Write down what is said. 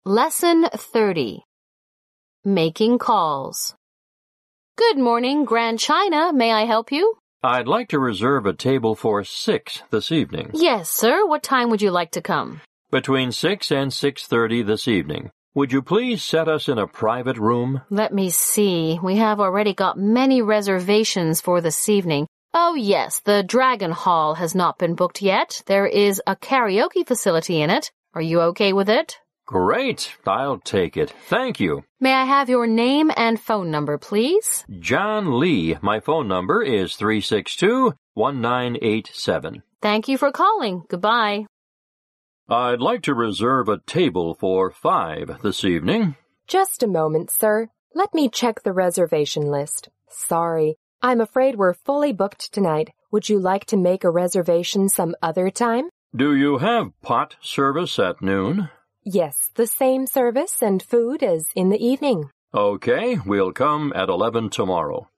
Lesson 30. Making calls. Good morning, Grand China. May I help you? I'd like to reserve a table for 6 this evening. Yes, sir. What time would you like to come? Between 6 and 6:30 this evening. Would you please set us in a private room? Let me see. We have already got many reservations for this evening. Oh, yes, the Dragon Hall has not been booked yet. There is a karaoke facility in it. Are you okay with it? Great. I'll take it. Thank you. May I have your name and phone number, please? John Lee. My phone number is 362-1987. Thank you for calling. Goodbye. I'd like to reserve a table for 5 this evening. Just a moment, sir. Let me check the reservation list. Sorry, I'm afraid we're fully booked tonight. Would you like to make a reservation some other time? Do you have pot service at noon? Yes, the same service and food as in the evening. Okay, we'll come at 11 tomorrow.